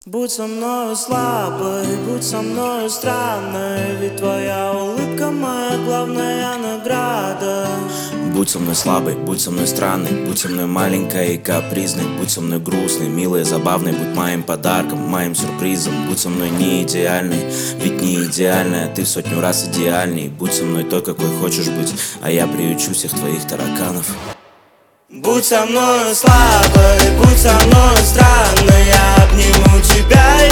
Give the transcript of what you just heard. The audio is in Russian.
Будь со мною слабой, будь со мною странной, ведь твоя улыбка моя главная награда. Будь со мной слабой, будь со мной странной, будь со мной маленькой и капризной, будь со мной грустной, милой, забавной, будь моим подарком, моим сюрпризом. Будь со мной не идеальной, ведь не идеальная ты в сотню раз идеальней. Будь со мной той, какой хочешь быть, а я приючу всех твоих тараканов. Будь со мною слабой, будь со мною странной, я обниму тебя